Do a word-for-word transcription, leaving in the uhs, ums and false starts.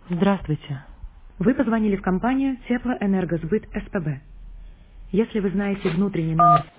Здравствуйте. Вы позвонили в компанию Теплоэнергосбыт СПБ. Если вы знаете внутренний номер